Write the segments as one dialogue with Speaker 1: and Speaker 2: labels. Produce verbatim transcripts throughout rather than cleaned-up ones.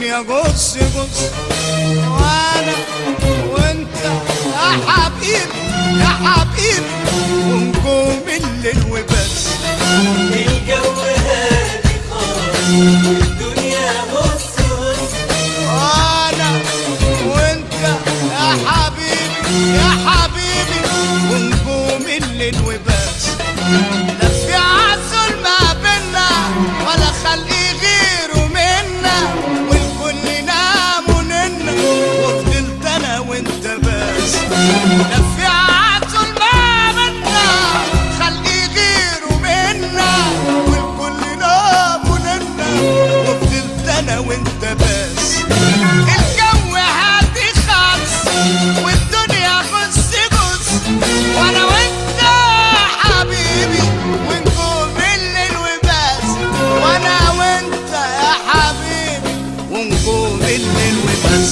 Speaker 1: والدنيا جص جص، وانا وانت يا حبيبي يا حبيبي ونجوم الليل وبس.
Speaker 2: الجو هادي خالص والدنيا هص هص،
Speaker 1: وانا وانت يا حبيبي يا حبيبي ونجوم الليل وبس. لا في عسل ما بينا ولا خلق غيره منا، والكل نام وننا وفضلت انا وانت بس. لا في عسل ما بينا خلق غيره منا، والكل نام وننا وفضلت انا وانت بس. الجو هادي خالص والدنيا بص بص، وانا وانت حبيبي ونجوم الليل وبس. وانا وانت يا حبيبي ونجوم الليل وبس.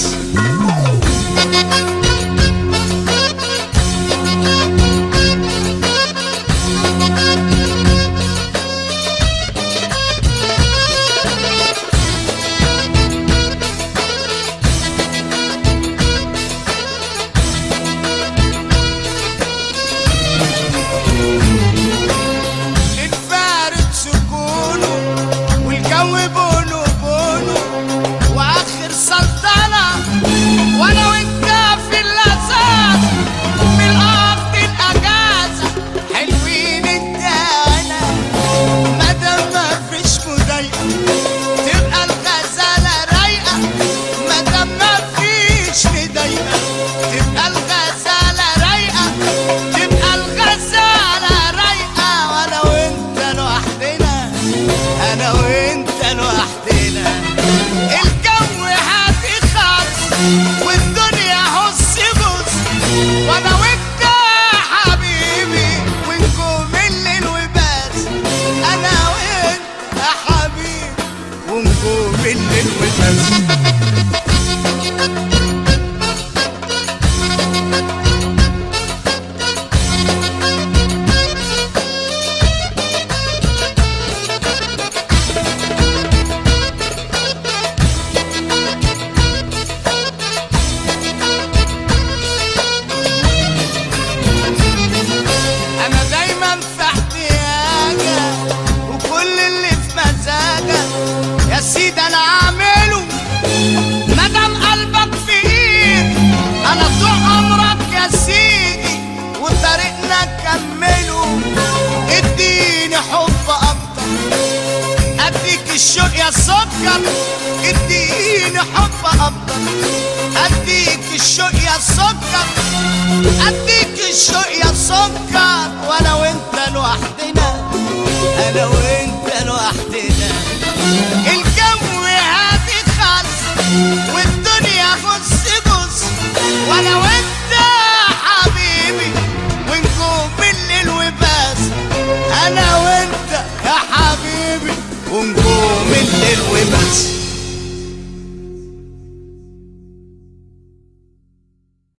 Speaker 1: الفارد سكونه والجو بونو بونو واخر سلطنه، وانا وانت في اللذاذ من ارض الاجازه حلوين انت انا. مادام مفيش مضايقه تبقى الغزاله رايقه، مادام مفيش مضايقه تبقى الغزاله رايقه، تبقى الغزاله رايقه. وانا وانت لوحدنا انا وانت لوحدنا. الجو هادي خالص والدنيا هص بص، وانا وانت حبيبي ونجوم الليل وبس. انا وانت يا حبيبي ونجوم الليل وبس. انا دايما في احتياجك وكل اللي في مزاجك يا سيدي انا اعمله، مادام قلبك في ايدي انا طول عمرك يا سيدي وطريقنا نكمله. اديني حب اكتر اديك الشوق يا سكر، اديني حب اكتر اديك الشوق يا سكر، اديك الشوق يا سكر. وانا وانت لوحدنا انا وانت لوحدنا. الجو هادي خالص والدنيا بص بص، وانا وانت حبيبي ونجوم الليل وبس. انا وانت يا حبيبي ونجوم الليل وبس.